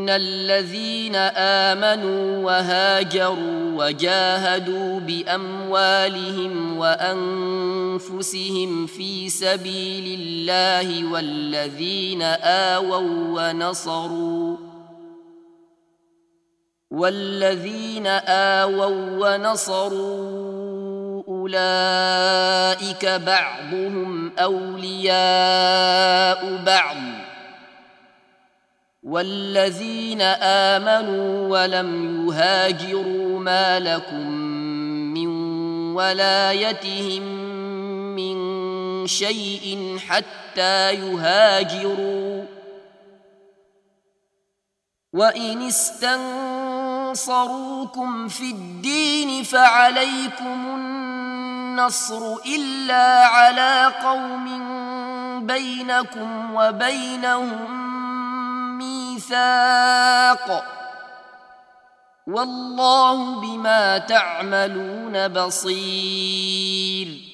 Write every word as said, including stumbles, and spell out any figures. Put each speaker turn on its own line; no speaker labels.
الذين آمنوا وهاجروا وجاهدوا بأموالهم وأنفسهم في سبيل الله والذين آووا ونصروا والذين آووا ونصروا أولئك بعضهم أولياء بعض والذين آمنوا ولم يهاجروا ما لكم من ولايتهم من شيء حتى يهاجروا وإن استنصروكم في الدين فعليكم النصر إلا على قوم بينكم وبينهم ميثاق والله بما تعملون بصير